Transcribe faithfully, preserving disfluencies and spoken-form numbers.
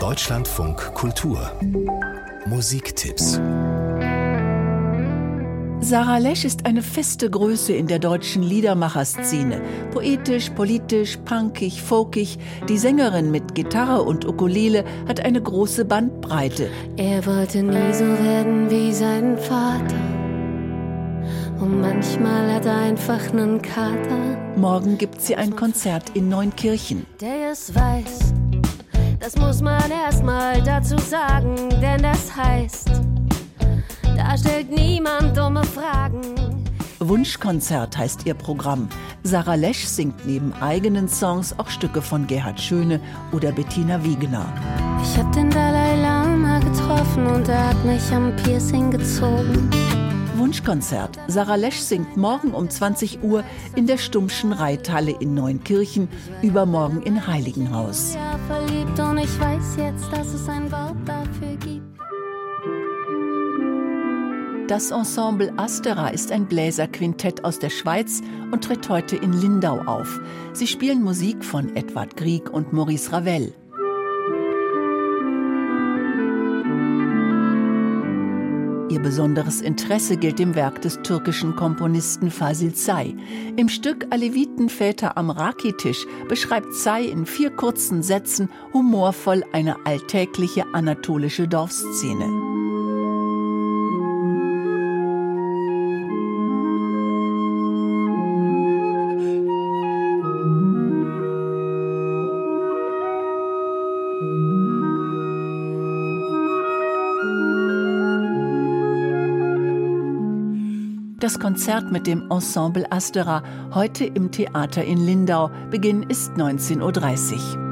Deutschlandfunk Kultur Musiktipps. Sarah Lesch ist eine feste Größe in der deutschen Liedermacherszene. Poetisch, politisch, punkig, folkig. Die Sängerin mit Gitarre und Ukulele hat eine große Bandbreite. Er wollte nie so werden wie sein Vater. Und manchmal hat er einfach nen Kater. Morgen gibt sie ein Konzert in Neunkirchen. Der es weiß, das muss man erst mal dazu sagen, denn das heißt, da stellt niemand dumme Fragen. Wunschkonzert heißt ihr Programm. Sarah Lesch singt neben eigenen Songs auch Stücke von Gerhard Schöne oder Bettina Wiegener. Ich hab den Dalai Lama getroffen und er hat mich am Piercing gezogen. Wunschkonzert. Sarah Lesch singt morgen um zwanzig Uhr in der Stummschen Reithalle in Neunkirchen, übermorgen in Heiligenhaus. Ja, verliebt und ich weiß jetzt, dass es ein Wort dafür gibt. Das Ensemble Astera ist ein Bläserquintett aus der Schweiz und tritt heute in Lindau auf. Sie spielen Musik von Edvard Grieg und Maurice Ravel. Ihr besonderes Interesse gilt dem Werk des türkischen Komponisten Fasil Say. Im Stück Alevitenväter am Rakitisch beschreibt Say in vier kurzen Sätzen humorvoll eine alltägliche anatolische Dorfszene. Das Konzert mit dem Ensemble Astera, heute im Theater in Lindau. Beginn ist neunzehn Uhr dreißig.